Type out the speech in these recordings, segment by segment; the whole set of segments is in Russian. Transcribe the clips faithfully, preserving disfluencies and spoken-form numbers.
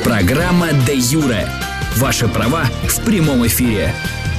Программа «Де юре». Ваши права в прямом эфире.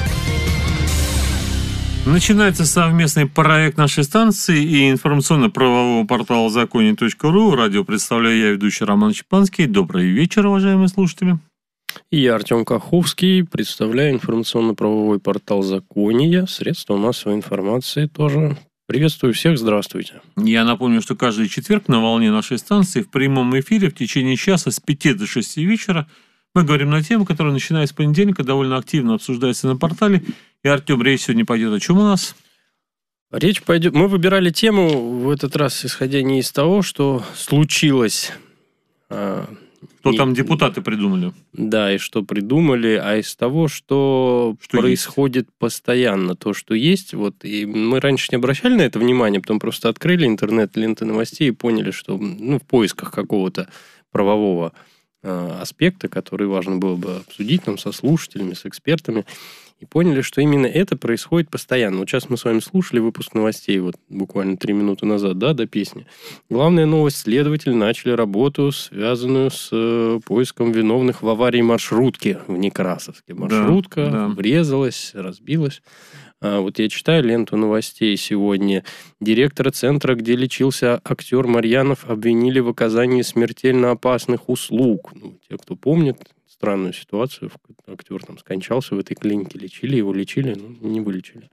Начинается совместный проект нашей станции и информационно-правового портала законе точка ру. Радио представляю я, ведущий Роман Чепанский. Добрый вечер, уважаемые слушатели. И я, Артем Каховский, представляю информационно-правовой портал «Закония», средства массовой информации тоже. Приветствую всех, здравствуйте. Я напомню, что каждый четверг на волне нашей станции в прямом эфире в течение часа с пяти до шести вечера мы говорим на тему, которая, начиная с понедельника, довольно активно обсуждается на портале. И, Артем, речь сегодня пойдет о чем у нас? Речь пойдет... Мы выбирали тему в этот раз, исходя не из того, что случилось... А... Что не... там депутаты придумали. Да, и что придумали, а из того, что, что происходит есть. Постоянно, то, что есть. Вот, и мы раньше не обращали на это внимание, потом просто открыли интернет, ленты новостей и поняли, что ну, в поисках какого-то правового э, аспекта, который важно было бы обсудить нам со слушателями, с экспертами, и поняли, что именно это происходит постоянно. Вот сейчас мы с вами слушали выпуск новостей, вот буквально три минуты назад, да, до песни. Главная новость: следователи начали работу, связанную с э, поиском виновных в аварии маршрутки в Некрасовске. Маршрутка да, да. врезалась, разбилась. А, вот я читаю ленту новостей сегодня. Директора центра, где лечился актер Марьянов, обвинили в оказании смертельно опасных услуг. Ну, те, кто помнит странную ситуацию, актер там скончался в этой клинике, лечили его, лечили, но не вылечили.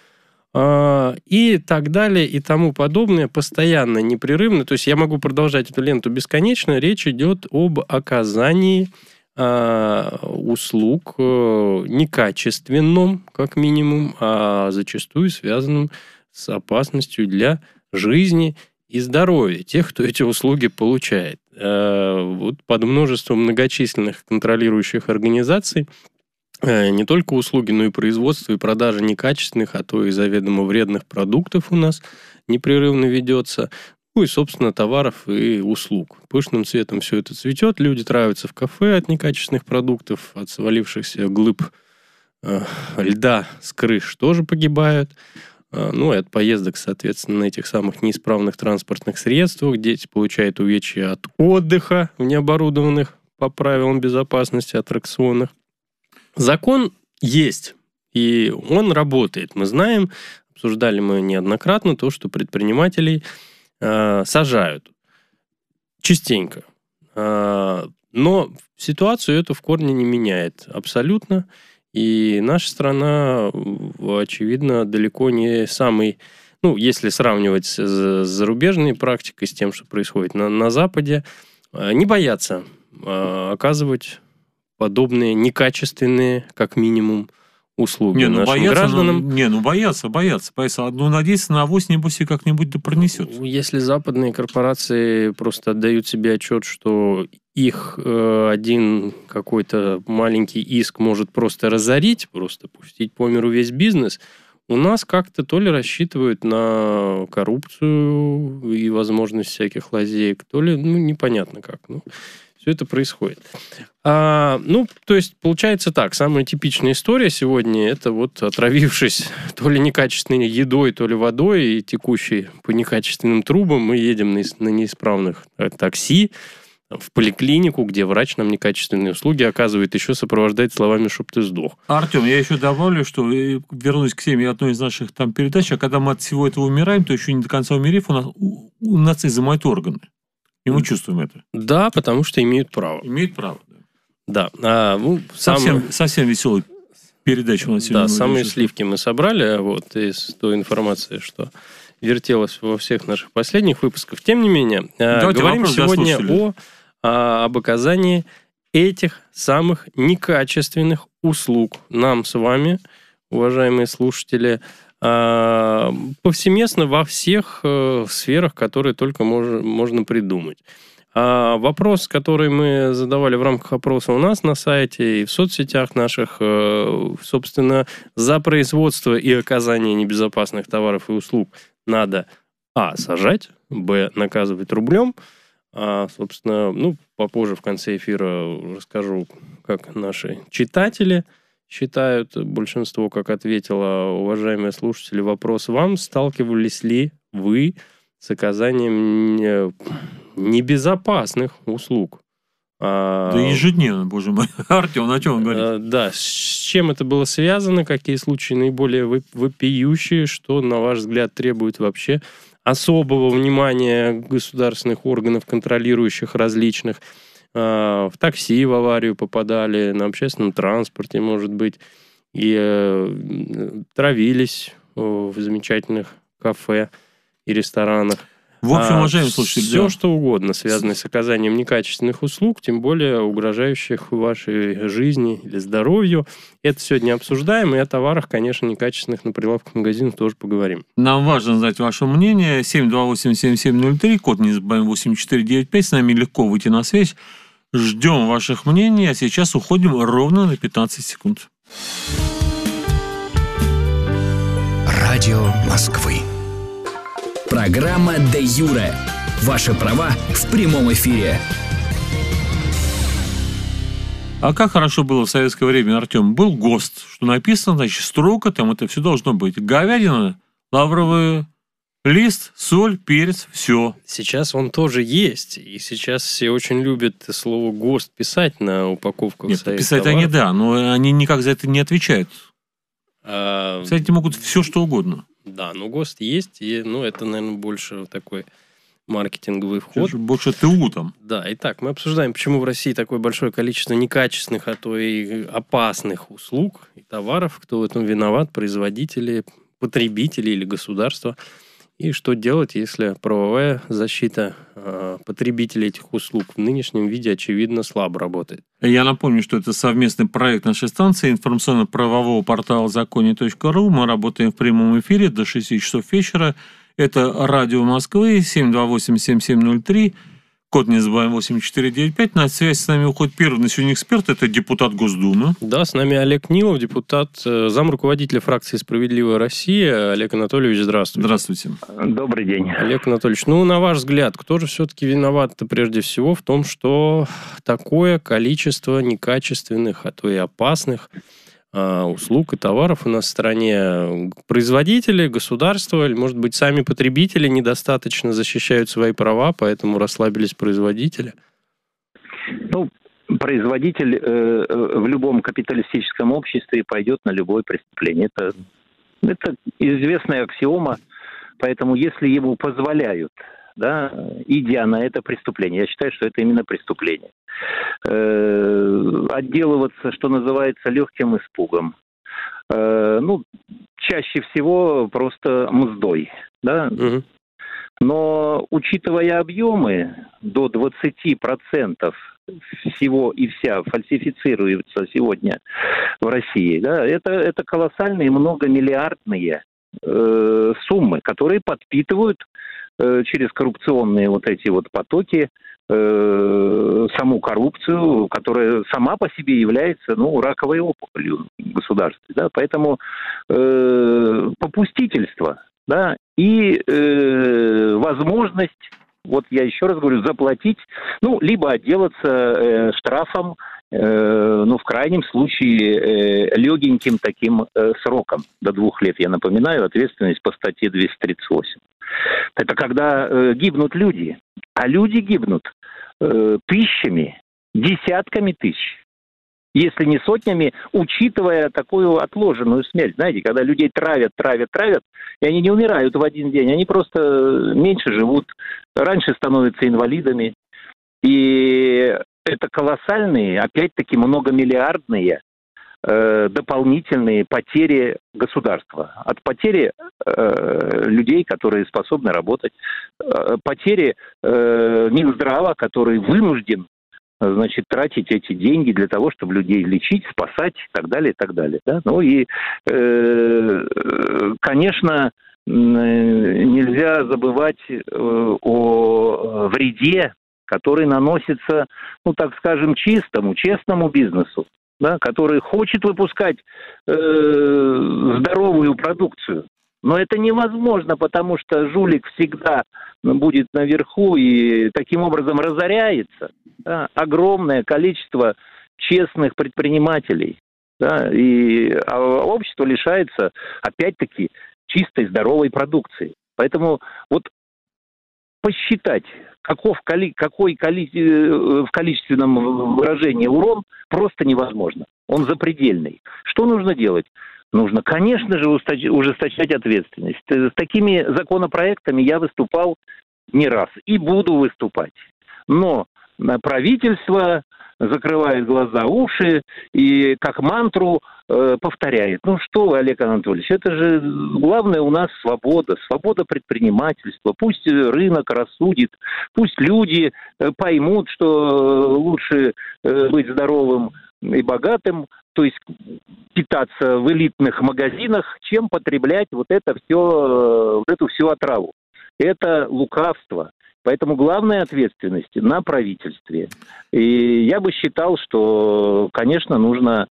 А, и так далее, и тому подобное, постоянно, непрерывно. То есть я могу продолжать эту ленту бесконечно. Речь идет об оказании а, услуг а, некачественном, как минимум, а зачастую связанным с опасностью для жизни и здоровья тех, кто эти услуги получает. Вот под множеством многочисленных контролирующих организаций не только услуги, но и производство и продажа некачественных, а то и заведомо вредных продуктов у нас непрерывно ведется. Ну и, собственно, товаров и услуг. Пышным цветом все это цветет. Люди травятся в кафе от некачественных продуктов, от свалившихся глыб э, льда с крыш тоже погибают. Ну, и от поездок, соответственно, на этих самых неисправных транспортных средствах. Дети получают увечья от отдыха в необорудованных по правилам безопасности аттракционах. Закон есть, и он работает. Мы знаем, обсуждали мы неоднократно то, что предпринимателей э, сажают частенько. Э, но ситуацию эту в корне не меняет абсолютно. И наша страна, очевидно, далеко не самый... Ну, если сравнивать с зарубежной практикой, с тем, что происходит на, на Западе, не боятся оказывать подобные некачественные, как минимум, услуги не, ну, нашим боятся, гражданам. Ну, не, ну боятся, боятся. боятся. Ну, надеюсь, на авось, небось, и как-нибудь да пронесет. Если западные корпорации просто отдают себе отчет, что их э, один какой-то маленький иск может просто разорить, просто пустить по миру весь бизнес, у нас как-то то ли рассчитывают на коррупцию и возможность всяких лазеек, то ли, ну, непонятно как. Ну, все это происходит. А, ну, то есть, получается так. Самая типичная история сегодня – это вот отравившись то ли некачественной едой, то ли водой и текущей по некачественным трубам, мы едем на, на неисправных такси в поликлинику, где врач нам некачественные услуги оказывает, еще сопровождает словами «чтоб ты сдох». Артем, я еще добавлю, что вернусь к теме одной из наших там передач, а когда мы от всего этого умираем, то еще не до конца умерев, у нас, у, у нас изымают органы. И мы чувствуем это. Да, потому что имеют право. Имеют право, да. Да. А, ну, совсем, самые... совсем веселая передача у нас сегодня. Да, самые сливки мы собрали вот, из той информации, что вертелось во всех наших последних выпусках. Тем не менее, давайте говорим сегодня о, о, об оказании этих самых некачественных услуг нам с вами, уважаемые слушатели, повсеместно во всех э, сферах, которые только мож, можно придумать. А вопрос, который мы задавали в рамках опроса у нас на сайте и в соцсетях наших, э, собственно, за производство и оказание небезопасных товаров и услуг надо а. сажать, б. наказывать рублем. А, собственно, ну, попозже в конце эфира расскажу, как наши читатели считают, большинство, как ответило, уважаемые слушатели, вопрос вам: сталкивались ли вы с оказанием небезопасных услуг Да ежедневно, боже мой. Артем, о чем он говорит? Да, с чем это было связано, какие случаи наиболее вопиющие, что, на ваш взгляд, требует вообще особого внимания государственных органов, контролирующих различных. В такси в аварию попадали, на общественном транспорте, может быть, и травились в замечательных кафе и ресторанах. В общем, уважаемые слушатели, все, да. что угодно, связанное с оказанием некачественных услуг, тем более угрожающих вашей жизни или здоровью. Это сегодня обсуждаем, и о товарах, конечно, некачественных на прилавках магазинов тоже поговорим. Нам важно знать ваше мнение. семь два восемь семь семь ноль три, код не забываем восемь четыре девять пять. С нами легко выйти на связь. Ждем ваших мнений, а сейчас уходим ровно на пятнадцать секунд. Радио Москвы. Программа «Де юре». Ваши права в прямом эфире. А как хорошо было в советское время, Артем, был ГОСТ, что написано, значит, строго, там это все должно быть. Говядина, лавровый лист, соль, перец, все. Сейчас он тоже есть, и сейчас все очень любят слово ГОСТ писать на упаковках. Нет, писать они, да, но они никак за это не отвечают. А... Кстати, могут все что угодно. Да, ну ГОСТ есть, и ну, это, наверное, больше такой маркетинговый вход. Больше ТУ там. Да, итак, мы обсуждаем, почему в России такое большое количество некачественных, а то и опасных услуг и товаров, кто в этом виноват, производители, потребители или государство. И что делать, если правовая защита э, потребителей этих услуг в нынешнем виде, очевидно, слабо работает. Я напомню, что это совместный проект нашей станции информационно-правового портала законе точка ру. Мы работаем в прямом эфире до шести часов вечера. Это радио Москвы, семь два восемь семь семь ноль три, код не забываем восемь четыре девять пять. На связь с нами уходит первый на сегодня эксперт, это депутат Госдумы. Да, с нами Олег Нилов, депутат, замруководителя фракции «Справедливая Россия». Олег Анатольевич, здравствуйте. Здравствуйте. Добрый день. Олег Анатольевич, ну, на ваш взгляд, кто же все-таки виноват-то прежде всего в том, что такое количество некачественных, а то и опасных услуг и товаров у нас в стране? Производители, государство, или, может быть, сами потребители недостаточно защищают свои права, поэтому расслабились производители? Ну, производитель э, в любом капиталистическом обществе пойдет на любое преступление. Это, это известная аксиома, поэтому если ему позволяют, да, идя на это преступление, я считаю, что это именно преступление. Э, отделываться, что называется, легким испугом. Э, ну, чаще всего просто мздой, да. Угу. Но, учитывая объемы, до двадцати процентов всего и вся фальсифицируется сегодня в России, да, это, это колоссальные многомиллиардные э, суммы, которые подпитывают э, через коррупционные вот эти вот потоки э, саму коррупцию, которая сама по себе является, ну, раковой опухолью в государстве, да, поэтому э, попустительство, да, и э, возможность, вот я еще раз говорю, заплатить, ну, либо отделаться э, штрафом, э, ну, в крайнем случае, э, легеньким таким э, сроком, до двух лет, я напоминаю, ответственность по статье двести тридцать восемь. Это когда э, гибнут люди, а люди гибнут э, тысячами, десятками тысяч. Если не сотнями, учитывая такую отложенную смерть. Знаете, когда людей травят, травят, травят, и они не умирают в один день, они просто меньше живут, раньше становятся инвалидами. И это колоссальные, опять-таки, многомиллиардные э, дополнительные потери государства. От потери э, людей, которые способны работать, э, потери э, Минздрава, который вынужден, значит, тратить эти деньги для того, чтобы людей лечить, спасать и так далее, и так далее. Да? Ну и, э, конечно, нельзя забывать о вреде, который наносится, ну, так скажем, чистому, честному бизнесу, да, который хочет выпускать э, здоровую продукцию. Но это невозможно, потому что жулик всегда будет наверху и таким образом разоряется. Да, огромное количество честных предпринимателей. Да, и а общество лишается, опять-таки, чистой здоровой продукции. Поэтому вот посчитать, каков, какой в количественном выражении урон, просто невозможно. Он запредельный. Что нужно делать? Нужно, конечно же, ужесточать ответственность. С такими законопроектами я выступал не раз и буду выступать. Но правительство закрывает глаза, уши и как мантру э, повторяет. Ну что вы, Олег Анатольевич, это же главное у нас свобода, свобода предпринимательства. Пусть рынок рассудит, пусть люди э, поймут, что лучше э, быть здоровым и богатым, то есть питаться в элитных магазинах, чем потреблять вот это все, вот эту всю отраву. Это лукавство. Поэтому главная ответственность на правительстве. И я бы считал, что, конечно, нужно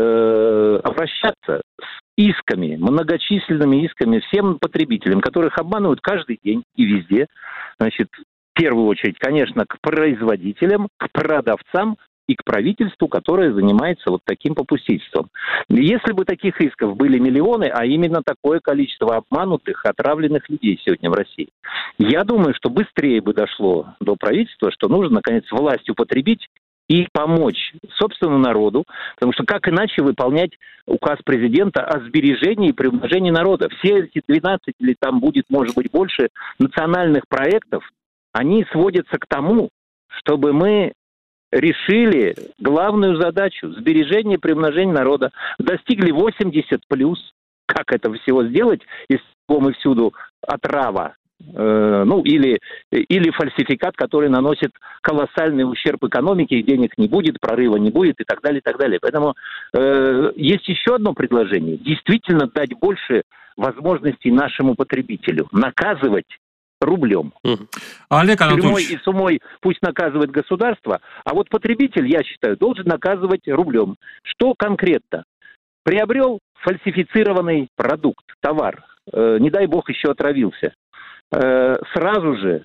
э, обращаться с исками, многочисленными исками всем потребителям, которых обманывают каждый день и везде. Значит, в первую очередь, конечно, к производителям, к продавцам и к правительству, которое занимается вот таким попустительством. Если бы таких исков были миллионы, а именно такое количество обманутых, отравленных людей сегодня в России, я думаю, что быстрее бы дошло до правительства, что нужно, наконец, власть употребить и помочь собственному народу, потому что как иначе выполнять указ президента о сбережении и приумножении народа? Все эти двенадцать или там будет, может быть, больше национальных проектов, они сводятся к тому, чтобы мы решили главную задачу – сбережение и приумножение народа. Достигли восемьдесят плюс. Как это всего сделать, если мы всюду отрава, э, ну или, или фальсификат, который наносит колоссальный ущерб экономике, денег не будет, прорыва не будет и так далее, и так далее. Поэтому э, есть еще одно предложение. Действительно дать больше возможностей нашему потребителю. Наказывать рублем. Олег Анатольевич. Тюрьмой и сумой пусть наказывает государство, а вот потребитель, я считаю, должен наказывать рублем. Что конкретно? Приобрел фальсифицированный продукт, товар, э, не дай бог еще отравился. Э, сразу же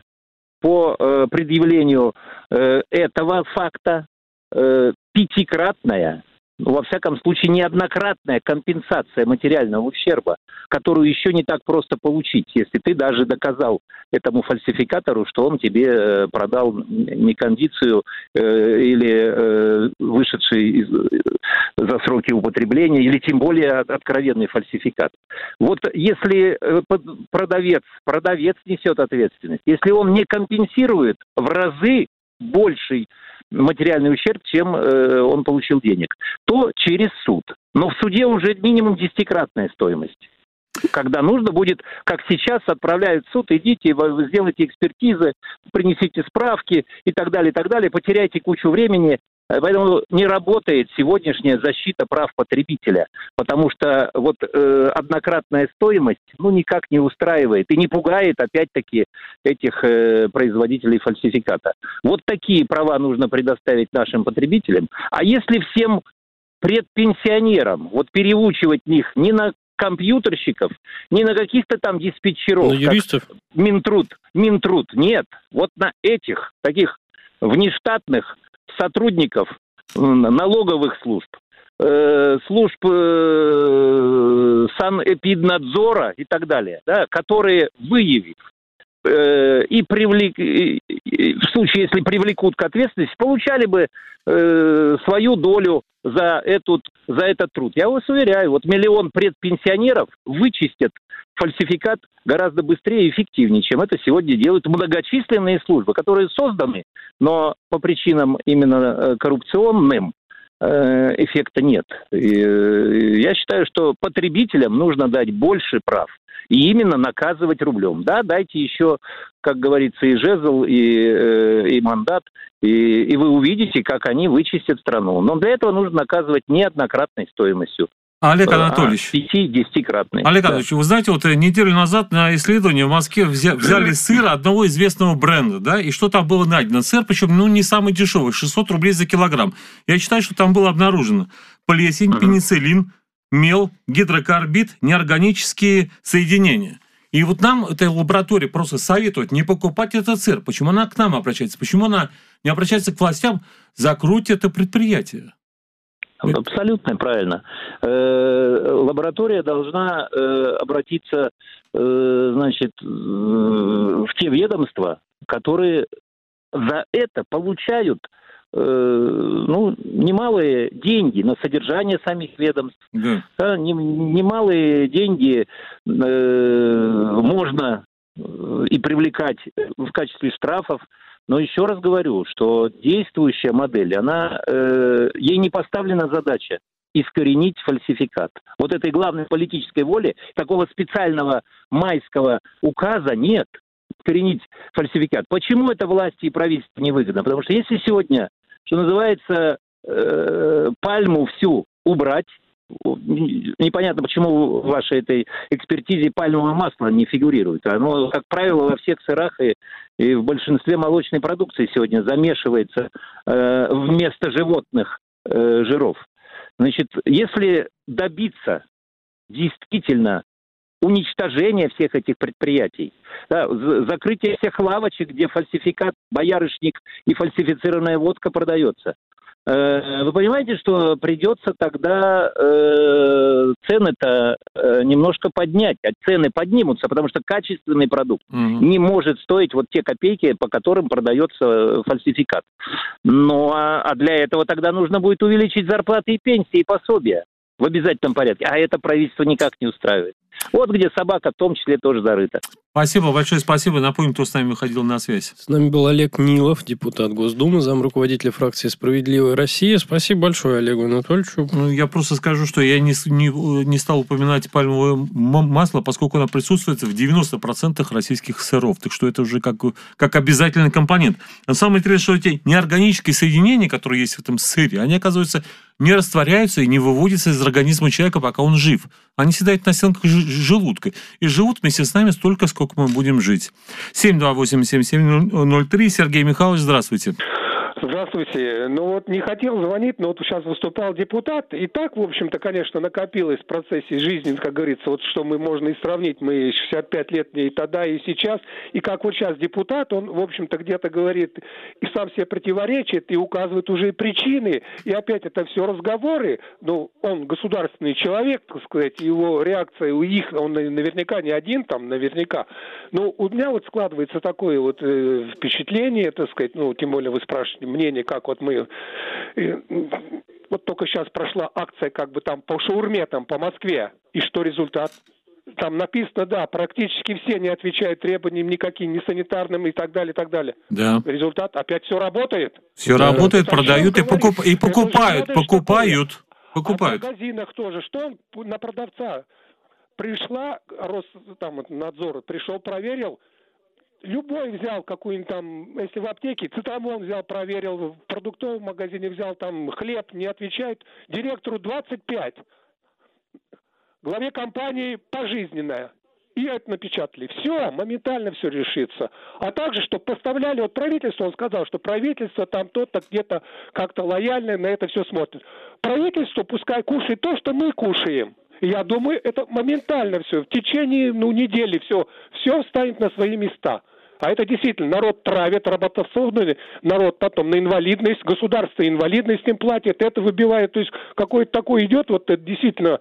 по э, предъявлению э, этого факта э, пятикратная, ну, во всяком случае, неоднократная компенсация материального ущерба, которую еще не так просто получить, если ты даже доказал этому фальсификатору, что он тебе э, продал некондицию э, или э, вышедший из, э, за сроки употребления, или тем более откровенный фальсификат. Вот если э, продавец, продавец несет ответственность, если он не компенсирует в разы больший материальный ущерб, чем э, он получил денег, то через суд. Но в суде уже минимум десятикратная стоимость. Когда нужно будет, как сейчас, отправляют в суд, идите, сделайте экспертизы, принесите справки и так далее, и так далее, потеряйте кучу времени. Поэтому не работает сегодняшняя защита прав потребителя, потому что вот э, однократная стоимость ну никак не устраивает и не пугает опять-таки этих э, производителей фальсификата. Вот такие права нужно предоставить нашим потребителям. А если всем предпенсионерам вот переучивать них не на компьютерщиков, не на каких-то там диспетчеров, на юристов, Минтруд, Минтруд, нет, вот на этих таких внештатных сотрудников налоговых служб, э, служб э, санэпиднадзора и так далее, да, которые, выявив э, и привлек, и, и, в случае, если привлекут к ответственности, получали бы э, свою долю за, этот, за этот труд. Я вас уверяю, вот миллион предпенсионеров вычистят фальсификат гораздо быстрее и эффективнее, чем это сегодня делают многочисленные службы, которые созданы, но по причинам именно коррупционным эффекта нет. И я считаю, что потребителям нужно дать больше прав и именно наказывать рублем. Да, дайте еще, как говорится, и жезл, и, и мандат, и, и вы увидите, как они вычистят страну. Но для этого нужно наказывать неоднократной стоимостью. Олег Анатольевич. пяти-десятикратный. Олег да. Анатольевич, вы знаете, вот неделю назад на исследовании в Москве взя- взяли сыр одного известного бренда, да, и что там было найдено? Сыр, причем, ну, не самый дешевый, шестьсот рублей за килограмм. Я считаю, что там было обнаружено плесень, uh-huh. пенициллин, мел, гидрокарбид, неорганические соединения. И вот нам эта лаборатория просто советует не покупать этот сыр. Почему она к нам обращается? Почему она не обращается к властям? Закройте это предприятие. Абсолютно правильно. Лаборатория должна обратиться, значит, в те ведомства, которые за это получают ну, немалые деньги на содержание самих ведомств. Да. Да, немалые деньги э, можно и привлекать в качестве штрафов. Но еще раз говорю, что действующая модель, она, э, ей не поставлена задача искоренить фальсификат. Вот этой главной политической воли, такого специального майского указа нет. Искоренить фальсификат. Почему это власти и правительству невыгодно? Потому что если сегодня, что называется, э, пальму всю убрать, непонятно, почему в вашей этой экспертизе пальмовое масло не фигурирует. Оно, как правило, во всех сырах и, и в большинстве молочной продукции сегодня замешивается э, вместо животных э, жиров. Значит, если добиться действительно уничтожения всех этих предприятий, да, закрытие всех лавочек, где фальсификат, боярышник и фальсифицированная водка продается. Э, вы понимаете, что придется тогда э, цены-то э, немножко поднять, а цены поднимутся, потому что качественный продукт mm-hmm. не может стоить вот те копейки, по которым продается фальсификат. Ну, а, а для этого тогда нужно будет увеличить зарплаты и пенсии, и пособия в обязательном порядке, а это правительство никак не устраивает. Вот где собака в том числе тоже зарыта. Спасибо, большое спасибо. Напомню, кто с нами выходил на связь. С нами был Олег Нилов, депутат Госдумы, замруководителя фракции «Справедливая Россия». Спасибо большое Олегу Анатольевичу. Ну, я просто скажу, что я не, не, не стал упоминать пальмовое масло, поскольку оно присутствует в девяноста процентах российских сыров. Так что это уже как, как обязательный компонент. Но самое интересное, что эти неорганические соединения, которые есть в этом сыре, они, оказывается, не растворяются и не выводятся из организма человека, пока он жив. Они седают на стенках желудка и живут вместе с нами столько, сколько мы будем жить. семь два восемь семь семь ноль три. Сергей Михайлович, здравствуйте. Здравствуйте. Ну вот не хотел звонить, но вот сейчас выступал депутат. И так, в общем-то, конечно, накопилось в процессе жизни, как говорится, вот что мы можно и сравнить. Мы шестьдесят пять лет и тогда, и сейчас. И как вот сейчас депутат, он, в общем-то, где-то говорит и сам себе противоречит, и указывает уже причины. И опять это все разговоры. Ну, он государственный человек, так сказать, его реакция у их, он наверняка не один там, наверняка. Но у меня вот складывается такое вот э, впечатление, так сказать, ну, тем более вы спрашиваете мнение, как вот мы... Вот только сейчас прошла акция как бы там по шаурме, там по Москве. И что результат? Там написано, да, практически все не отвечают требованиям никаким, ни санитарным и так далее, и так далее. Да. Результат? Опять все работает? Все да. работает, это продают и, покуп... и покупают, покупают, покупают. А в магазинах тоже. Что он на продавца? Пришла, Рос, там, надзор, пришел, проверил, любой взял какую-нибудь там, если в аптеке, цитрамон взял, проверил, в продуктовом магазине взял там хлеб, не отвечает. Директору двадцать пять. Главе компании пожизненное. И это напечатали. Все, моментально все решится. А также, что поставляли от правительства, он сказал, что правительство там то-то где-то как-то лояльно на это все смотрит. Правительство пускай кушает то, что мы кушаем. Я думаю, это моментально все. В течение ну, недели все, все встанет на свои места. А это действительно народ травит, работоспособный народ потом на инвалидность, государство инвалидность им платит, это выбивает. То есть какой-то такой идет, вот это действительно...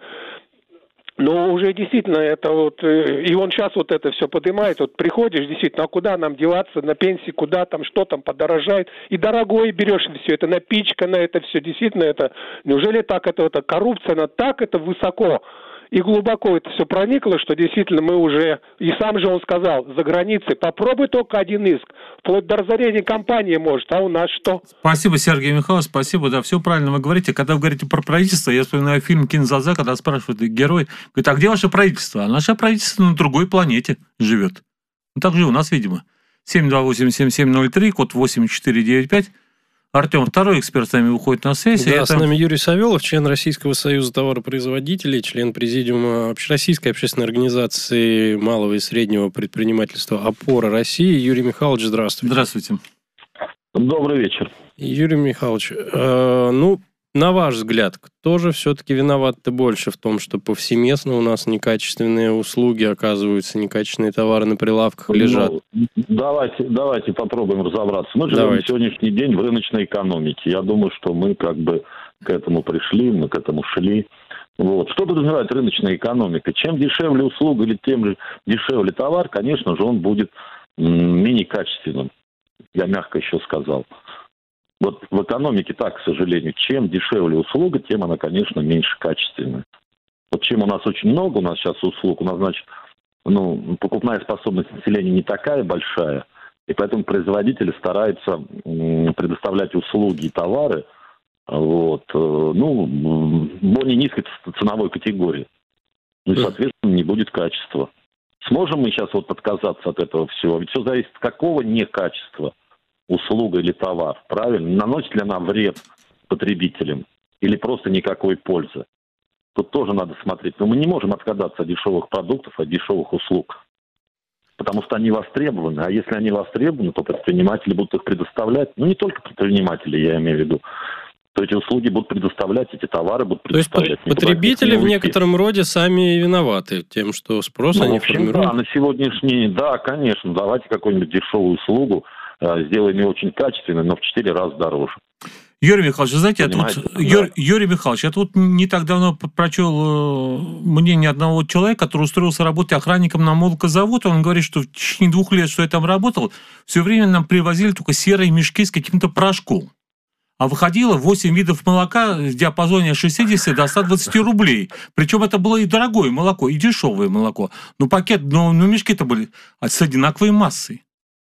Но уже действительно это вот, и он сейчас вот это все поднимает, вот приходишь действительно, а куда нам деваться, на пенсии, куда там, что там подорожает, и дорогое берешь все это, напичкано, это все, действительно это, неужели так это, это коррупция, она так это высоко и глубоко это все проникло, что действительно мы уже, и сам же он сказал, за границей, попробуй только один иск, вплоть до разорения компании может, а у нас что? Спасибо, Сергей Михайлович, спасибо, да, все правильно вы говорите. Когда вы говорите про правительство, я вспоминаю фильм «Кинзадза», когда спрашивает герой, говорит, а где ваше правительство? А наше правительство на другой планете живет. Ну, так же и у нас, видимо. семь два восемь семь семь ноль три, код восемь четыре девять пять. Артем, второй эксперт с нами выходит на связь. Да, это... с нами Юрий Савелов, член Российского союза товаропроизводителей, член президиума Общероссийской общественной организации малого и среднего предпринимательства «Опора России». Юрий Михайлович, здравствуйте. Здравствуйте. Добрый вечер. Юрий Михайлович, э, ну, на ваш взгляд, кто же все-таки виноват-то больше в том, что повсеместно у нас некачественные услуги оказываются, некачественные товары на прилавках лежат? Ну, давайте, давайте попробуем разобраться. Мы живем давайте. на сегодняшний день в рыночной экономике. Я думаю, что мы как бы к этому пришли, мы к этому шли. Вот. Что подразумевает рыночная экономика? Чем дешевле услуга или тем же дешевле товар, конечно же, он будет м- менее качественным. я мягко еще сказал. Вот в экономике так, к сожалению, чем дешевле услуга, тем она, конечно, меньше качественная. Вот чем у нас очень много, у нас сейчас услуг, у нас, значит, ну, покупная способность населения не такая большая, и поэтому производители стараются предоставлять услуги и товары, вот, ну, более низкой ценовой категории. Ну и, соответственно, не будет качества. Сможем мы сейчас вот отказаться от этого всего? Ведь все зависит от какого некачества услуга или товар, правильно? Наносит ли она вред потребителям или просто никакой пользы? Тут тоже надо смотреть. Но мы не можем отказаться от дешевых продуктов, от дешевых услуг. Потому что они востребованы. А если они востребованы, то предприниматели будут их предоставлять. Ну, не только предприниматели, я имею в виду. То эти услуги будут предоставлять, эти товары будут предоставлять. То есть потребители в некотором роде сами виноваты тем, что спрос ну, они в общем, формируют? Да, на сегодняшний день, да, конечно. Давайте какую-нибудь дешевую услугу, сделаем ее очень качественной, но в четыре раза дороже. Юрий Михайлович, знаете, я тут, да. Юр, Юрий Михайлович, я тут не так давно прочел мнение одного человека, который устроился работать охранником на молокозавод. Он говорит, что в течение двух лет, что я там работал, все время нам привозили только серые мешки с каким-то порошком. А выходило восемь видов молока в диапазоне от шестидесяти до ста двадцати рублей. Причем это было и дорогое молоко, и дешевое молоко. Но пакет, но, но мешки-то были с одинаковой массой.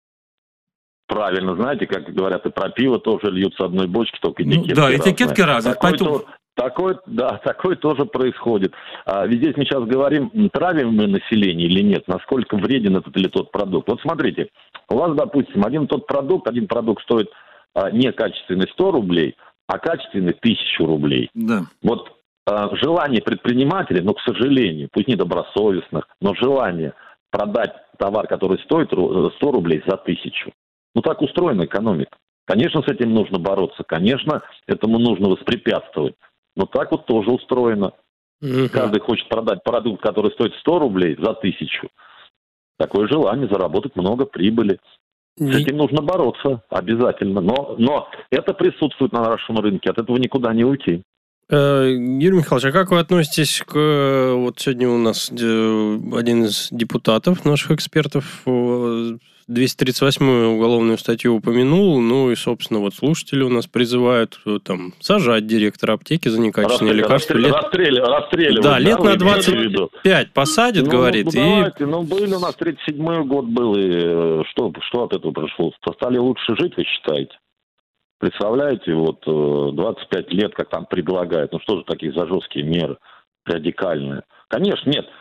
Правильно, знаете, как говорят, и про пиво тоже льют с одной бочки, только этикетки ну, да, этикетки разные. Такое, поэтому... то, такое, да, такое тоже происходит. А, ведь здесь мы сейчас говорим, травим мы население или нет, насколько вреден этот или тот продукт. Вот смотрите, у вас, допустим, один тот продукт, один продукт стоит а, некачественный сто рублей, а качественный тысячу рублей. Да. Вот а, желание предпринимателей, но, к сожалению, пусть недобросовестных, но желание продать товар, который стоит сто рублей за тысячу. Ну, так устроена экономика. Конечно, с этим нужно бороться. Конечно, этому нужно воспрепятствовать. Но так вот тоже устроено. Uh-huh. Каждый хочет продать продукт, который стоит сто рублей за тысячу. Такое желание заработать много прибыли. Uh-huh. С этим нужно бороться обязательно. Но, но это присутствует на нашем рынке. От этого никуда не уйти. Юрий Михайлович, а как вы относитесь к... Вот сегодня у нас один из депутатов, наших экспертов, двести тридцать восьмую уголовную статью упомянул, ну и, собственно, вот слушатели у нас призывают там сажать директора аптеки за некачественные лекарства. Лет... Расстреливать. Да, лет на двадцать пять посадят, ну, говорит. Ну, давайте, и... ну, были у нас тридцать седьмой год был, и что, что от этого прошло? Стали лучше жить, вы считаете? Представляете, вот двадцать пять лет, как там предлагают, ну что же такие за жесткие меры, радикальные? Конечно, нет,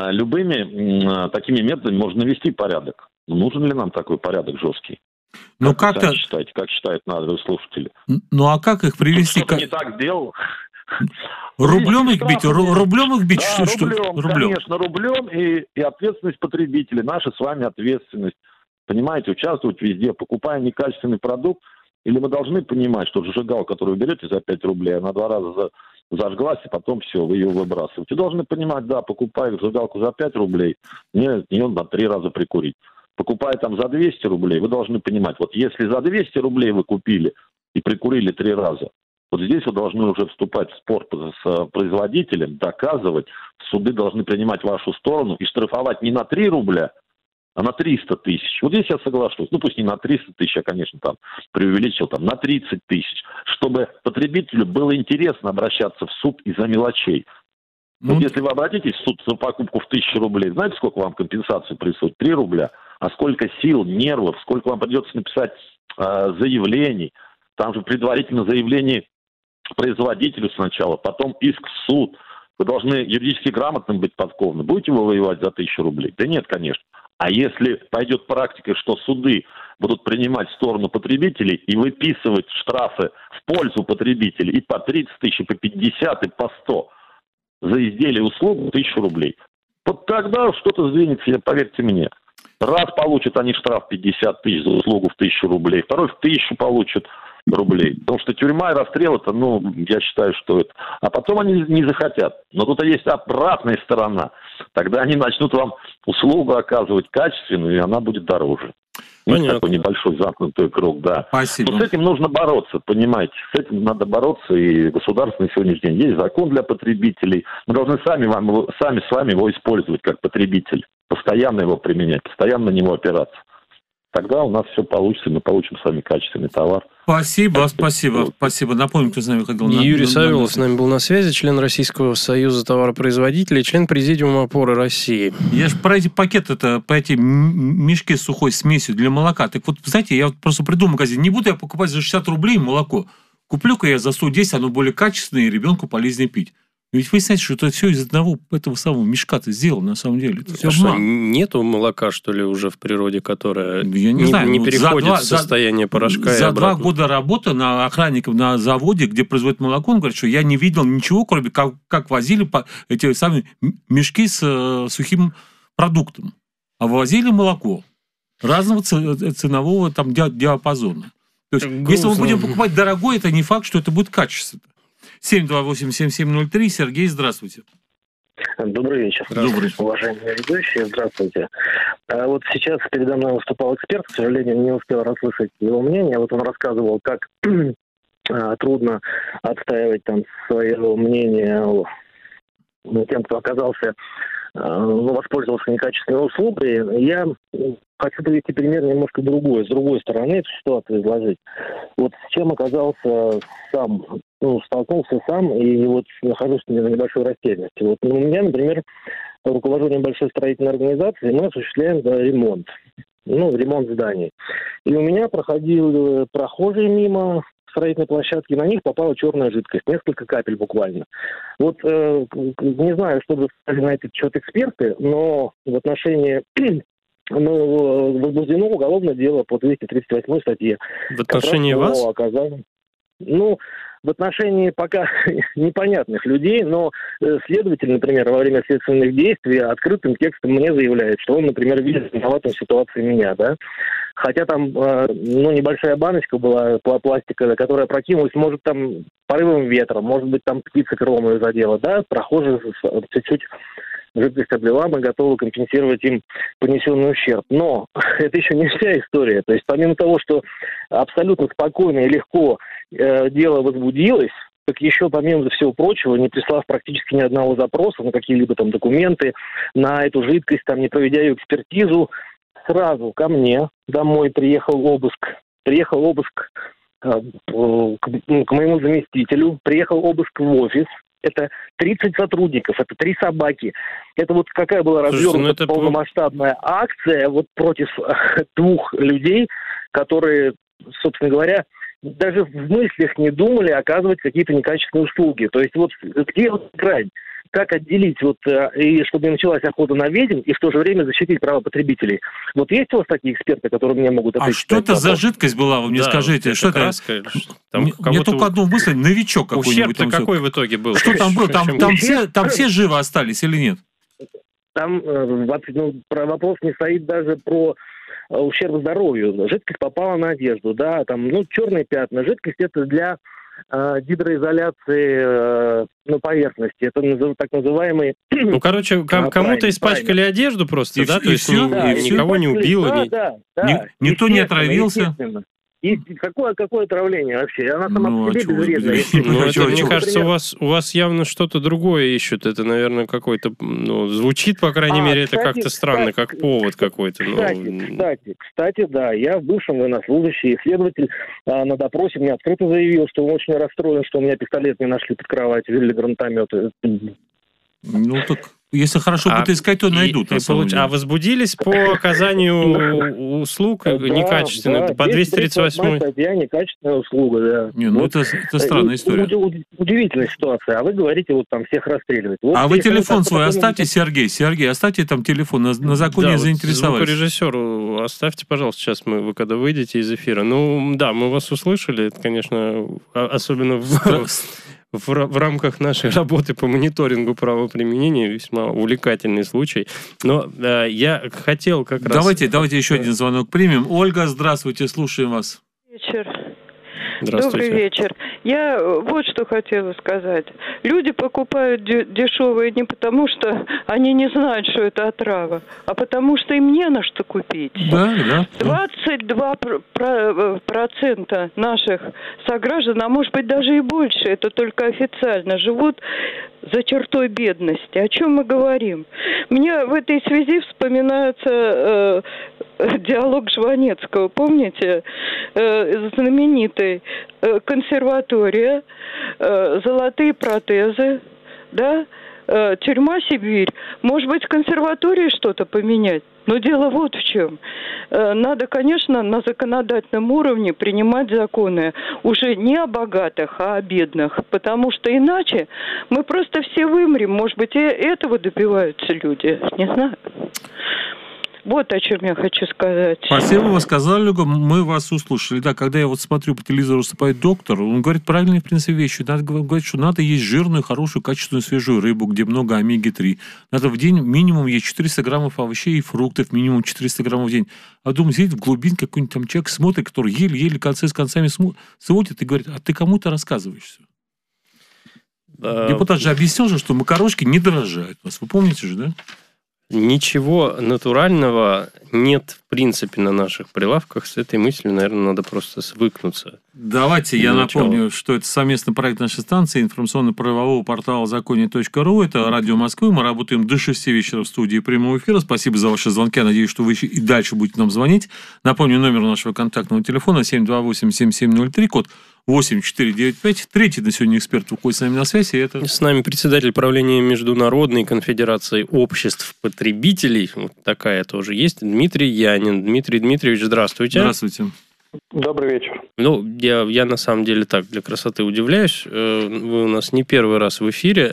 любыми такими методами можно навести порядок. Но нужен ли нам такой порядок жесткий? Ну, как как-то... считаете, как считают надо слушатели? Ну, а как их привести? Кто-то не так сделал. Рублем их бить? Рублем их бить? Да, что, рублем, что? конечно, рублем и, и ответственность потребителей. Наша с вами ответственность. Понимаете, участвовать везде, покупая некачественный продукт. Или мы должны понимать, что зажигалку, которую вы берете за пять рублей, она два раза за, зажглась, и потом все, вы ее выбрасываете. Должны понимать, да, покупая зажигалку за пять рублей, мне ее на три раза прикурить. Покупая там за двести рублей, вы должны понимать, вот если за двести рублей вы купили и прикурили три раза, вот здесь вы должны уже вступать в спор с производителем, доказывать, суды должны принимать вашу сторону и штрафовать не на три рубля, а на триста тысяч. Вот здесь я соглашусь. Ну, пусть не на триста тысяч, я, конечно, там преувеличил, там, на тридцать тысяч, чтобы потребителю было интересно обращаться в суд из-за мелочей. Ну, вот если вы обратитесь в суд за покупку в тысячу рублей, знаете, сколько вам компенсации присутствует? три рубля. А сколько сил, нервов, сколько вам придется написать э, заявлений. Там же предварительно заявление производителю сначала, потом иск в суд. Вы должны юридически грамотным быть подкованы. Будете вы воевать за тысячу рублей? Да нет, конечно. А если пойдет практика, что суды будут принимать сторону потребителей и выписывать штрафы в пользу потребителей и по тридцать тысяч, и по пятьдесят, и по сто за изделие и услугу тысячу рублей, вот тогда что-то сдвинется, поверьте мне. Раз получат они штраф пятьдесят тысяч за услугу в тысячу рублей, второй в тысячу получат рублей. Потому что тюрьма и расстрел, это, ну, я считаю, что это... А потом они не захотят. Но тут есть обратная сторона. Тогда они начнут вам услугу оказывать качественную, и она будет дороже. Понятно. Такой небольшой замкнутый круг, да. Спасибо. Но с этим нужно бороться, понимаете. С этим надо бороться, и государство на сегодняшний день есть закон для потребителей. Мы должны сами, вам, сами с вами его использовать как потребитель. Постоянно его применять, постоянно на него опираться. Тогда у нас все получится, мы получим с вами качественный товар. Спасибо, спасибо, спасибо. Напомню, кто с нами ходил. Юрий Савелов с нами был на связи, член Российского союза товаропроизводителей, член Президиума опоры России. Я же про эти пакеты, это, про эти мешки с сухой смесью для молока. Так вот, знаете, я просто придумал магазин. Не буду я покупать за шестьдесят рублей молоко. Куплю-ка я за сто десять, оно более качественное, и ребенку полезнее пить. Ведь вы знаете, что это все из одного этого самого мешка-то сделано, на самом деле. Это все а что, нету молока, что ли, уже в природе, которое Я не, не, знаю, не ну, переходит два, в состояние порошка за и обратно? За два года работы на охранником на заводе, где производят молоко, он говорит, что я не видел ничего, кроме как, как возили по, эти самые мешки с э, сухим продуктом. А вывозили молоко разного ценового там, диапазона. То есть, если мы будем покупать дорогое, это не факт, что это будет качественно. семь два восемь семь семь ноль три. Сергей, здравствуйте. Добрый вечер. Добрый. Уважаемые ведущие, здравствуйте. А вот сейчас передо мной выступал эксперт, к сожалению, не успел расслышать его мнение. Вот он рассказывал, как трудно отстаивать там свое мнение тем, кто оказался, ну, воспользовался некачественной услугой. Я хочу привести пример немножко другой, с другой стороны эту ситуацию изложить. Вот с чем оказался сам, ну, столкнулся сам, и вот нахожусь на небольшой растерянности. Вот ну, у меня, например, руковожу небольшой строительной организацией, мы осуществляем да, ремонт, ну, ремонт зданий. И у меня проходил прохожие мимо строительной площадки, на них попала черная жидкость, несколько капель буквально. Вот э, не знаю, что бы сказали на этот счет эксперты, но в отношении ну, возбуждено уголовное дело по двести тридцать восьмой статье. В отношении вас? Оказания. Ну, в отношении пока непонятных людей, но следователь, например, во время следственных действий открытым текстом мне заявляет, что он, например, видит виноватым в ситуации меня, да. Хотя там, ну, небольшая баночка была пластиковая, которая прокинулась, может, там, порывом ветра, может быть, там птица крылом ее задела, да, прохожие чуть-чуть жидкость облила, мы готовы компенсировать им понесенный ущерб. Но это еще не вся история. То есть помимо того, что абсолютно спокойно и легко э, дело возбудилось, так еще помимо всего прочего, не прислав практически ни одного запроса на какие-либо там документы, на эту жидкость, там, не проведя ее экспертизу, сразу ко мне домой приехал обыск. Приехал обыск э, к, ну, к моему заместителю, приехал обыск в офис. Это тридцать сотрудников, это три собаки. Это вот какая была развернута это... полномасштабная акция вот против двух людей, которые, собственно говоря, даже в мыслях не думали оказывать какие-то некачественные услуги. То есть вот где вот грань? Как отделить, вот, и чтобы не началась охота на ведьм, и в то же время защитить права потребителей? Вот есть у вас такие эксперты, которые мне могут ответить? А что это за жидкость была, вы мне да, скажите? Что это? Там мне, мне только одну мысль, новичок какой-нибудь. Ущерб-то какой в итоге был? Что там было? Там, там, все, там все живы остались или нет? Там ну, вопрос не стоит даже про ущерб здоровью. Жидкость попала на одежду, да, там, ну, черные пятна. Жидкость это для э, гидроизоляции э, на поверхности. Это назыв, так называемый... Ну, короче, ком- кому-то испачкали одежду просто, и да? И То есть все, да, ни, никого не убило? Да, ни... да, да. Ни, никто не отравился? И какое, какое отравление вообще? Она сама ну, по себе безвредная. Ну, это, мне кажется, у вас, у вас явно что-то другое ищут. Это, наверное, какой-то... Ну, звучит, по крайней а, мере, кстати, это как-то странно, кстати, как повод какой-то. Кстати, ну... кстати, кстати, да, я в бывшем военнослужащий, исследователь а, на допросе мне открыто заявил, что он очень расстроен, что у меня пистолет не нашли под кроватью или гранатомет. Ну, так... Если хорошо а, будут искать, то найдут. И, и получ... А возбудились по оказанию услуг некачественно? По двести тридцать восьмой статья некачественная услуга, да. Не, ну это, это странная история. Удивительная ситуация. А вы говорите, вот там всех расстреливать. Вот а вы телефон свой оставьте, Сергей. Сергей, оставьте там телефон. На, на законе да, заинтересовались. Звукорежиссеру оставьте, пожалуйста, сейчас мы, вы когда выйдете из эфира. Ну, да, мы вас услышали. Это, конечно, особенно в... В, в рамках нашей работы по мониторингу правоприменения весьма увлекательный случай. Но э, я хотел как давайте, раз... Давайте, давайте еще один звонок примем. Ольга, здравствуйте, слушаем вас. Вечер. Здравствуйте. Добрый вечер. Я вот что хотела сказать. Люди покупают дешевые не потому, что они не знают, что это отрава, а потому что им не на что купить. Да, да. двадцать два процента наших сограждан, а может быть даже и больше, это только официально, живут за чертой бедности. О чем мы говорим? Мне в этой связи вспоминается... Э, диалог Жванецкого, помните, э, знаменитый, э, консерватория, э, золотые протезы, да, э, тюрьма Сибирь. Может быть, в консерватории что-то поменять? Но дело вот в чем. Надо, конечно, на законодательном уровне принимать законы уже не о богатых, а о бедных. Потому что иначе мы просто все вымрем. Может быть, и этого добиваются люди. Не знаю. Вот о чем я хочу сказать. Спасибо, вы сказали, Люба, мы вас услышали. Да, когда я вот смотрю по телевизору, выступает доктор, он говорит правильные, в принципе, вещи. Надо говорить, что надо есть жирную, хорошую, качественную, свежую рыбу, где много омеги три. Надо в день минимум есть четыреста граммов овощей и фруктов, минимум четыреста граммов в день. А думаю, сидит в глубине какой-нибудь там человек смотрит, который еле-еле концы с концами сводит и говорит, а ты кому-то рассказываешься. Да. Депутат же объяснил же, что макарошки не дорожают у вас. Вы помните же, да? Ничего натурального нет, в принципе, на наших прилавках. С этой мыслью, наверное, надо просто свыкнуться. Давайте я напомню, что это совместный проект нашей станции информационно-правового портала законе точка ру. Это Радио Москвы. Мы работаем до шести вечера в студии прямого эфира. Спасибо за ваши звонки. Я надеюсь, что вы и дальше будете нам звонить. Напомню, номер нашего контактного телефона семь два восемь семь семь ноль три, код восемь четыре девять пять. Третий на сегодня эксперт выходит с нами на связи. Это... С нами председатель правления Международной конфедерации обществ потребителей. Вот такая тоже есть. Дмитрий Янин. Дмитрий Дмитриевич, здравствуйте. Здравствуйте. Добрый вечер. Ну, я, я на самом деле так для красоты удивляюсь. Вы у нас не первый раз в эфире.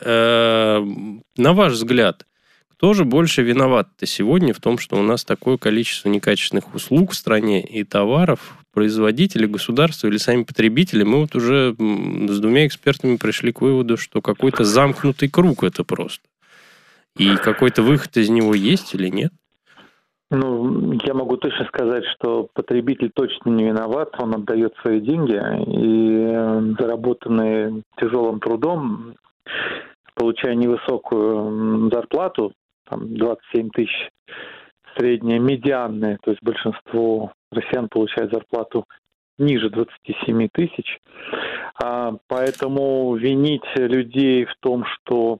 На ваш взгляд, кто же больше виноват-то сегодня в том, что у нас такое количество некачественных услуг в стране и товаров? Производители, государство или сами потребители? Мы вот уже с двумя экспертами пришли к выводу, что какой-то замкнутый круг это просто. И какой-то выход из него есть или нет? Ну, я могу точно сказать, что потребитель точно не виноват. Он отдает свои деньги и заработанные тяжелым трудом, получая невысокую зарплату, там двадцать семь тысяч средняя, медианная, то есть большинство россиян получают зарплату ниже двадцати семи тысяч. А, поэтому винить людей в том, что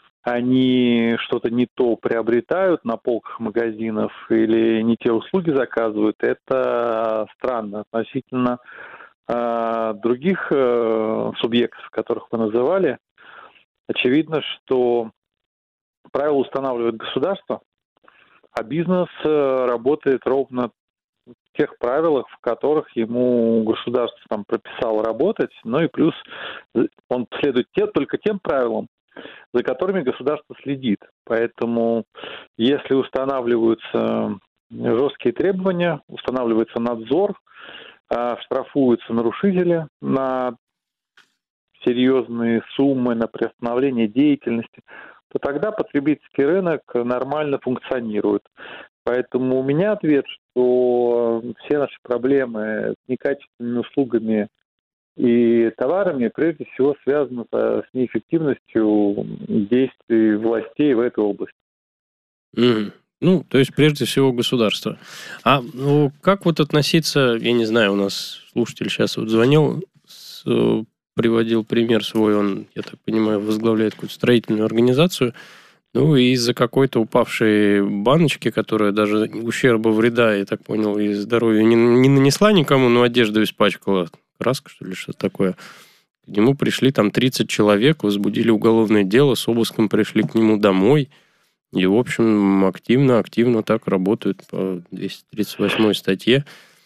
они что-то не то приобретают на полках магазинов или не те услуги заказывают, это странно. Относительно э, других э, субъектов, которых вы называли, очевидно, что правила устанавливает государство, а бизнес э, работает ровно в тех правилах, в которых ему государство там прописало работать, ну и плюс он следует те, только тем правилам, за которыми государство следит. Поэтому, если устанавливаются жесткие требования, устанавливается надзор, штрафуются нарушители на серьезные суммы, на приостановление деятельности, то тогда потребительский рынок нормально функционирует. Поэтому у меня ответ, что все наши проблемы с некачественными услугами и товарами, прежде всего, связано с неэффективностью действий властей в этой области. Mm. Ну, то есть, прежде всего, государство. А ну, как вот относиться, я не знаю, у нас слушатель сейчас вот звонил, с, приводил пример свой, он, я так понимаю, возглавляет какую-то строительную организацию, ну, и из-за какой-то упавшей баночки, которая даже ущерба, вреда, я так понял, и здоровью не, не нанесла никому, но одежду испачкала, краска, что ли, что-то такое. К нему пришли там тридцать человек, возбудили уголовное дело, с обыском пришли к нему домой. И, в общем, активно-активно так работают по двести тридцать восьмой статье.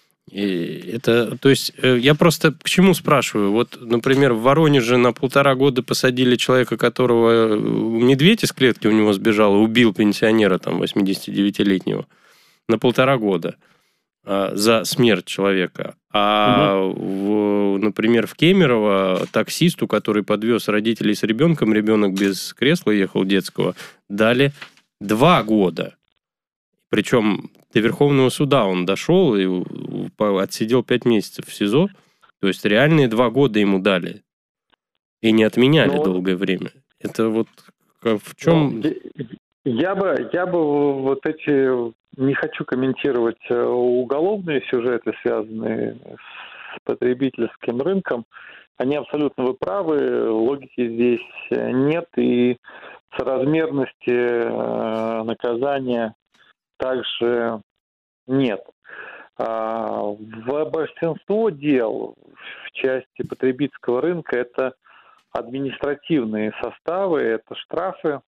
И это, то есть, я просто к чему спрашиваю? Вот, например, в Воронеже на полтора года посадили человека, которого медведь из клетки у него сбежал, и убил пенсионера, там, восьмидесятидевятилетнего, на полтора года за смерть человека. А, угу. в, например, в Кемерово таксисту, который подвез родителей с ребенком, ребенок без кресла ехал детского, дали два года. Причем до Верховного суда он дошел и отсидел пять месяцев в СИЗО. То есть реальные два года ему дали. И не отменяли ну, долгое время. Это вот в чем... Ну, я бы, я бы вот эти... Не хочу комментировать уголовные сюжеты, связанные с потребительским рынком. Они абсолютно вы правы, логики здесь нет, и соразмерности наказания также нет. В большинство дел в части потребительского рынка это административные составы, это штрафы.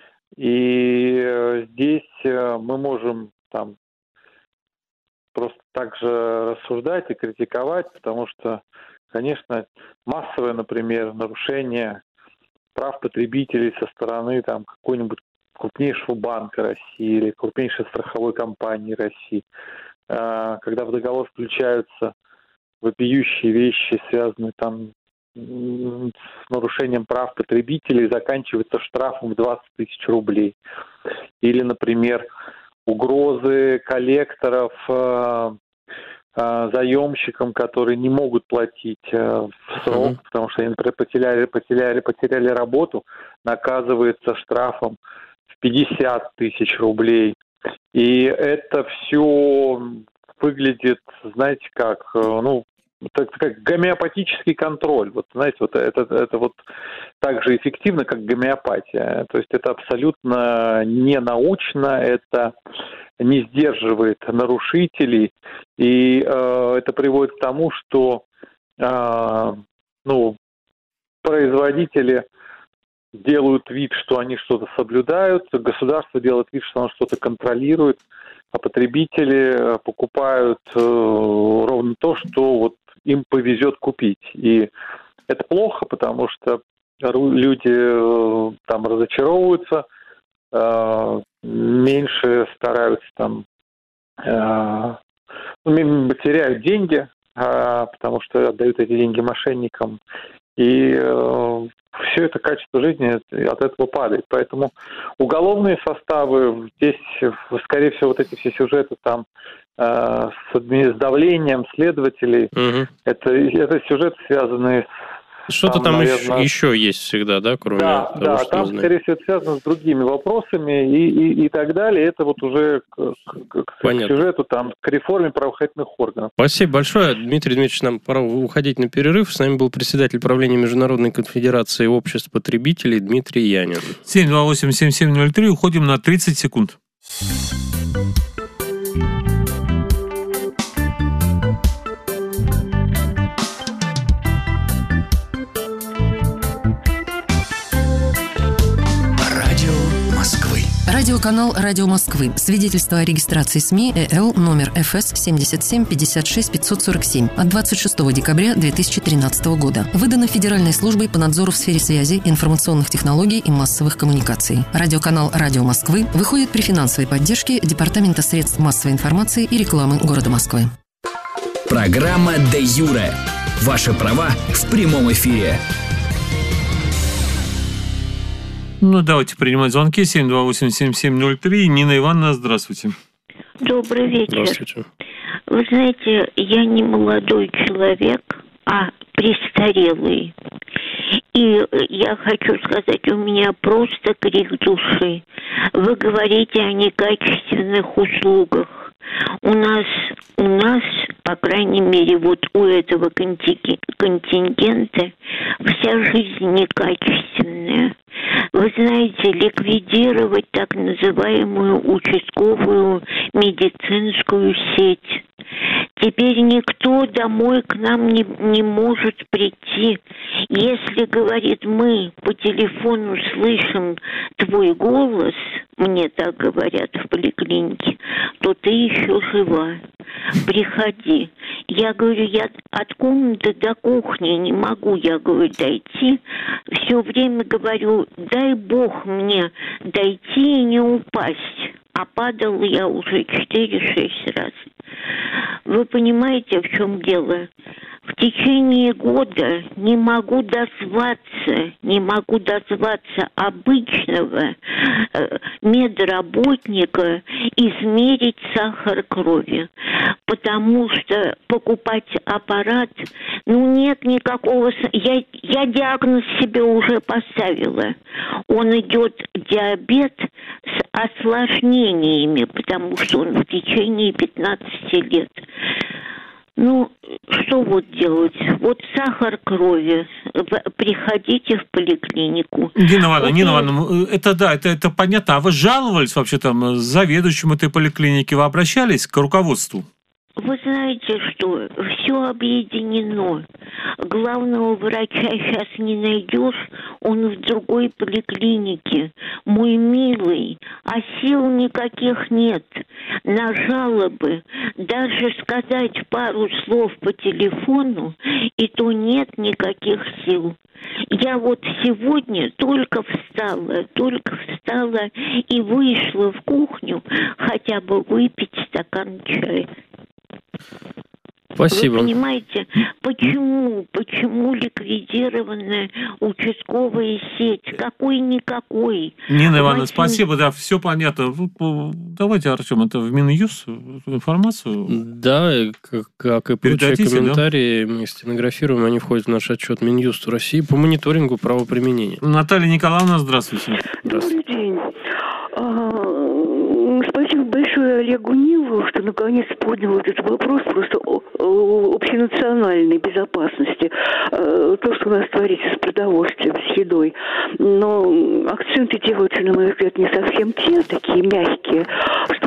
И здесь мы можем там просто так же рассуждать и критиковать, потому что, конечно, массовое, например, нарушение прав потребителей со стороны там какой-нибудь крупнейшего банка России или крупнейшей страховой компании России, когда в договор включаются вопиющие вещи, связанные там с нарушением прав потребителей, заканчивается штрафом в двадцать тысяч рублей. Или, например, угрозы коллекторов э, э, заемщикам, которые не могут платить э, в срок, uh-huh. потому что они потеряли, потеряли, потеряли работу, наказывается штрафом в пятьдесят тысяч рублей. И это все выглядит, знаете как, ну, это как гомеопатический контроль. Вот, знаете, вот это, это вот так же эффективно, как гомеопатия. То есть это абсолютно не научно, это не сдерживает нарушителей, и э, это приводит к тому, что э, ну, производители делают вид, что они что-то соблюдают, государство делает вид, что оно что-то контролирует, а потребители покупают э, ровно то, что вот им повезет купить. И это плохо, потому что люди э, там разочаровываются, э, меньше стараются там, э, теряют деньги, э, потому что отдают эти деньги мошенникам. И э, все это качество жизни от этого падает. Поэтому уголовные составы, здесь, скорее всего, вот эти все сюжеты там э, с, с давлением следователей, угу. это, это сюжеты, связанные с... Что-то там, там наверное... еще есть всегда, да, кроме да, того, да, что там, скорее всего, это связано с другими вопросами и, и, и так далее. Это вот уже к, к, к сюжету, там, к реформе правоохранительных органов. Спасибо большое. Дмитрий Дмитриевич, нам пора уходить на перерыв. С нами был председатель правления Международной конфедерации обществ потребителей Дмитрий Янин. семь два восемь семь семь ноль три. Уходим на тридцать секунд. Радиоканал «Радио Москвы». Свидетельство о регистрации СМИ ЭЛ номер эф эс семьдесят семь пятьдесят шесть пятьсот сорок семь от двадцать шестого декабря две тысячи тринадцатого года. Выдано Федеральной службой по надзору в сфере связи, информационных технологий и массовых коммуникаций. Радиоканал «Радио Москвы» выходит при финансовой поддержке Департамента средств массовой информации и рекламы города Москвы. Программа «Де Юре». Ваши права в прямом эфире. Ну, давайте принимать звонки. семь два восемь семь семь ноль три. Нина Ивановна, здравствуйте. Добрый вечер. Здравствуйте. Вы знаете, я не молодой человек, а престарелый. И я хочу сказать, у меня просто крик души. Вы говорите о некачественных услугах. У нас, у нас, по крайней мере, вот у этого контингента вся жизнь некачественная. Вы знаете, ликвидировать так называемую участковую медицинскую сеть. Теперь никто домой к нам не, не может прийти. Если, говорит, мы по телефону слышим твой голос, мне так говорят в поликлинике, то ты еще жива. Приходи. Я говорю, я от комнаты до кухни не могу, я говорю, дойти. Все время говорю, дай Бог мне дойти и не упасть. А падала я уже четыре-шесть раз. Вы понимаете, в чем дело? В течение года не могу дозваться, не могу дозваться обычного э, медработника измерить сахар крови, потому что покупать аппарат, ну нет никакого... Я, я диагноз себе уже поставила. Он идет диабет с осложнениями, потому что он в течение пятнадцати лет. Ну, что вот делать? Вот сахар крови. Приходите в поликлинику. Нина Ивановна, вот Нина Ивановна, это да, это, это понятно. А вы жаловались вообще там заведующему этой поликлиники? Вы обращались к руководству? Вы знаете что, все объединено. Главного врача сейчас не найдешь, он в другой поликлинике. Мой милый, а сил никаких нет. На жалобы, даже сказать пару слов по телефону, и то нет никаких сил. Я вот сегодня только встала, только встала и вышла в кухню хотя бы выпить стакан чая. Спасибо. Вы понимаете, почему, почему ликвидированная участковая сеть? Какой-никакой. Нина Ивановна, Возьми... спасибо, да, все понятно. Давайте, Артем, это в Минюст информацию. Да, как, как и прочие комментарии, да? Мы стенографируем, они входят в наш отчет Минюсту России по мониторингу правоприменения. Наталья Николаевна, здравствуйте. Здравствуйте. Добрый день. Спасибо большое Олегу Нилу, что наконец поднял этот вопрос просто общенациональной безопасности. То, что у нас творится с продовольствием, с едой. Но акценты делаются, на мой взгляд, не совсем те, такие мягкие, что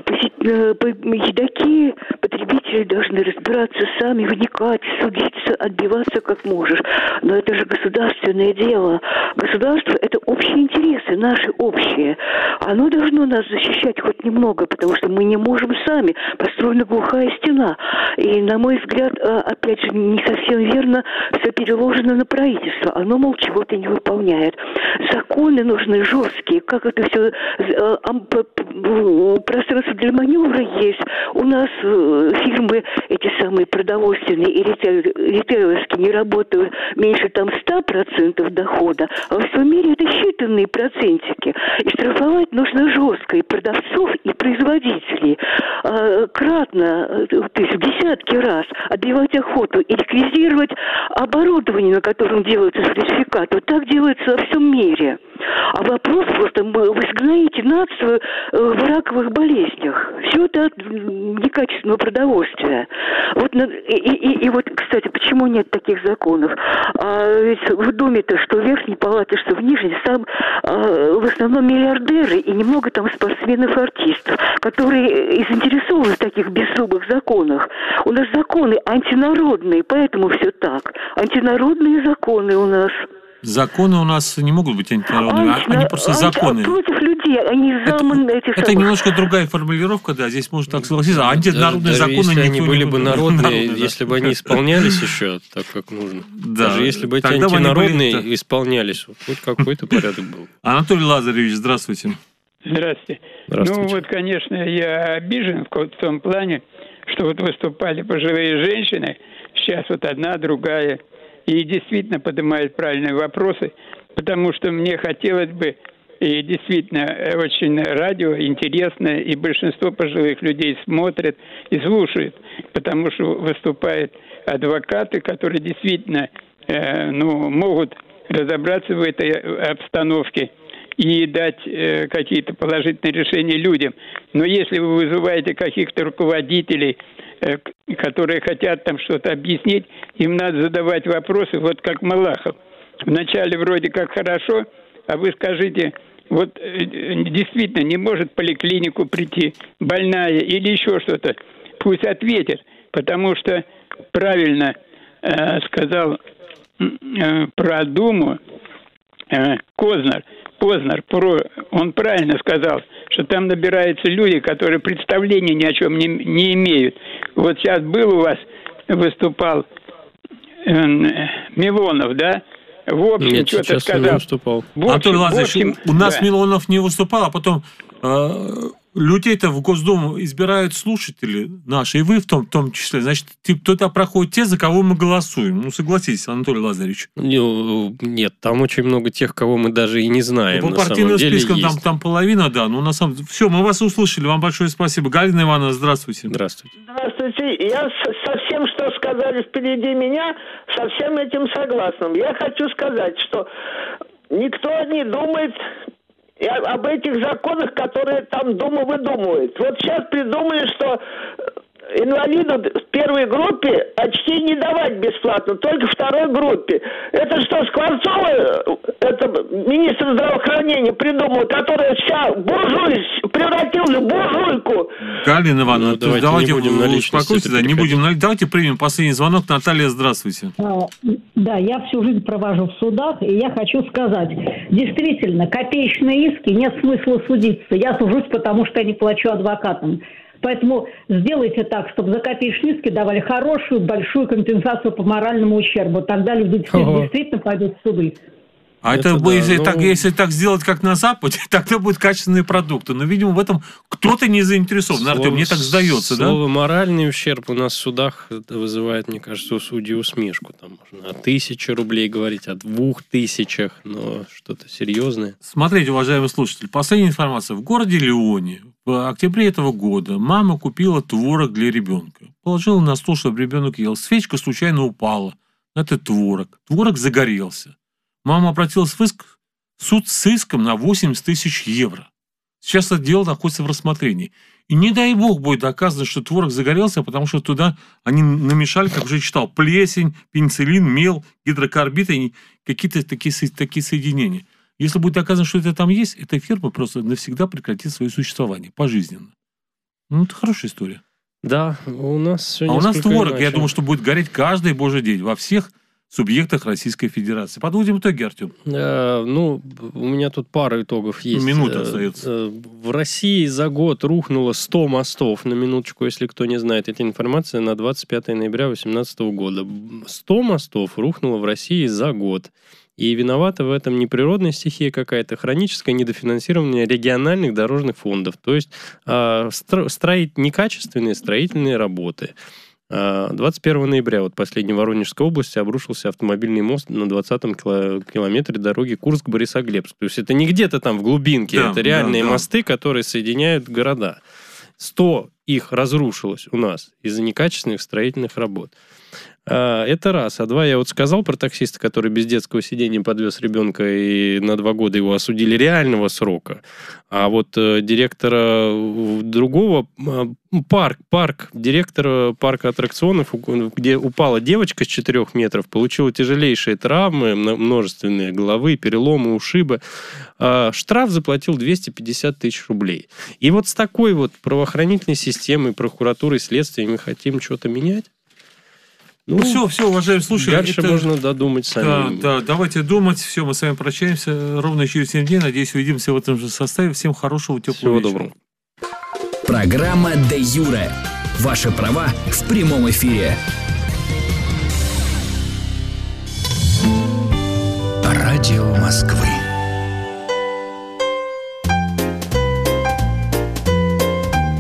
едоки, потребители должны разбираться сами, вникать, судиться, отбиваться как можешь. Но это же государственное дело. Государство – это общие интересы, наши общие. Оно должно нас защищать хоть немного, потому что мы не можем сами. Построена глухая стена. И, на мой взгляд, опять же, не совсем верно все переложено на правительство. Оно, мол, чего-то не выполняет. Законы нужны жесткие. Как это все... Пространство для маневра есть. У нас фирмы эти самые продовольственные и ритейлерские не работают меньше там ста процентов дохода. А во всем мире это считанные процентики. И штрафовать нужно жестко и продавцов, и производителей. Кратно, то есть в десятки раз отбивать охоту и реквизировать оборудование, на котором делаются сертификаты. Вот так делается во всем мире. А вопрос просто, вы изгоняете нацию в раковых болезнях. Все это от некачественного продовольствия. Вот, и, и, и вот, кстати, почему нет таких законов? А ведь вы думаете, что в верхней палате, что в нижней, там а, в основном миллиардеры и немного там спортсменов-артистов, которые заинтересованы в таких беззубых законах. У нас законы антинародные, поэтому все так. Антинародные законы у нас. Законы у нас не могут быть антинародными, Анти, они просто анти, законы. Против людей, они заманы это, этих это самых... немножко другая формулировка, да, здесь можно так согласиться. А антинародные даже, законы... Если они были бы народные, народные, если бы они исполнялись еще так, как нужно. Да, даже если бы эти антинародные были... исполнялись, хоть какой-то порядок был. Анатолий Лазаревич, здравствуйте. Здравствуйте. Здравствуйте. Ну вот, конечно, я обижен в том плане, что вот выступали пожилые женщины, сейчас вот одна, другая, и действительно поднимают правильные вопросы, потому что мне хотелось бы, и действительно очень радио интересно, и большинство пожилых людей смотрят и слушают, потому что выступают адвокаты, которые действительно э, ну, могут разобраться в этой обстановке и дать э, какие-то положительные решения людям. Но если вы вызываете каких-то руководителей, э, которые хотят там что-то объяснить, им надо задавать вопросы, вот как Малахов. Вначале вроде как хорошо, а вы скажите, вот э, действительно не может в поликлинику прийти больная или еще что-то. Пусть ответит, потому что правильно э, сказал э, про Думу э, Кознер. Познер, он правильно сказал, что там набираются люди, которые представления ни о чем не, не имеют. Вот сейчас был у вас, выступал э, Милонов, да? В общем, Нет, что-то сказал. Не выступал. В общем, Антон Лазаревич, у нас да. Милонов не выступал, а потом э, людей-то в Госдуму избирают слушатели наши, и вы в том, в том числе. Значит, туда проходят те, за кого мы голосуем. Ну, согласитесь, Анатолий Лазаревич. Нет, там очень много тех, кого мы даже и не знаем. По партийным спискам там, там половина, да. Ну, на самом деле. Все, мы вас услышали. Вам большое спасибо. Галина Ивановна, здравствуйте. Здравствуйте. Здравствуйте. Я со всем, что сказали впереди меня, со всем этим согласен. Я хочу сказать, что никто не думает об этих законах, которые там Дума выдумывает. Вот сейчас придумали, что инвалиду в первой группе очки не давать бесплатно, только второй группе. Это что, Скворцова, это министр здравоохранения придумал, которая вся буржуй превратила в буржуйку. Галина Ивановна, ну, давайте, давайте не будем на успокойтесь, да, не будем. Давайте примем последний звонок. Наталья, здравствуйте. А, да, я всю жизнь провожу в судах, и я хочу сказать, действительно, копеечные иски нет смысла судиться. Я сужусь, потому что я не плачу адвокатам. Поэтому сделайте так, чтобы за копеечные иски давали хорошую, большую компенсацию по моральному ущербу. Тогда люди действительно пойдут в суды. А это, это да, если, ну... так, если так сделать, как на Западе, тогда будут качественные продукты. Но, видимо, в этом кто-то не заинтересован. Слово, Артем, мне так сдается, слово да? Слово «моральный ущерб» у нас в судах вызывает, мне кажется, у судей усмешку. Там можно о тысяче рублей говорить, о двух тысячах, но что-то серьезное. Смотрите, уважаемый слушатель, последняя информация. В городе Лионе в октябре этого года мама купила творог для ребенка. Положила на стол, чтобы ребенок ел. Свечка случайно упала на этот творог. Творог загорелся. Мама обратилась в иск, суд с иском на восемьдесят тысяч евро. Сейчас это дело находится в рассмотрении. И не дай бог будет доказано, что творог загорелся, потому что туда они намешали, как уже читал, плесень, пенициллин, мел, гидрокарбид и какие-то такие, такие соединения. Если будет доказано, что это там есть, эта фирма просто навсегда прекратит свое существование, пожизненно. Ну, это хорошая история. Да, у нас все А у нас творог, иначе. Я думаю, что будет гореть каждый божий день во всех субъектах Российской Федерации. Подводим итоги, Артем. Э, ну, у меня тут пара итогов есть. Минута остается. Э, в России за год рухнуло сто мостов. На минуточку, если кто не знает, эта информация на двадцать пятое ноября две тысячи восемнадцатого года. сто мостов рухнуло в России за год. И виновата в этом не природная стихия какая-то, хроническое недофинансирование региональных дорожных фондов. То есть э, стро- строить некачественные строительные работы. двадцать первого ноября вот последней в Воронежской области обрушился автомобильный мост на двадцатом километре дороги Курск-Борисоглебск. То есть это не где-то там в глубинке, да, это реальные да, да. мосты, которые соединяют города. сто их разрушилось у нас из-за некачественных строительных работ. Это раз. А два, я вот сказал про таксиста, который без детского сидения подвез ребенка, и на два года его осудили реального срока. А вот э, директора другого э, парк, парк, директора парка аттракционов, где упала девочка с четырёх метров, получила тяжелейшие травмы, множественные головы, переломы, ушибы. Э, штраф заплатил двести пятьдесят тысяч рублей. И вот с такой вот правоохранительной системой, прокуратурой, следствием мы хотим что-то менять? Ну, ну все, все, уважаемые слушатели. Дальше это... можно додумать сами. Да, да, давайте думать. Все, мы с вами прощаемся ровно через семь дней. Надеюсь, увидимся в этом же составе. Всем хорошего, теплого Всего вечера. доброго. Программа «Де Юре». Ваши права в прямом эфире. Радио Москвы.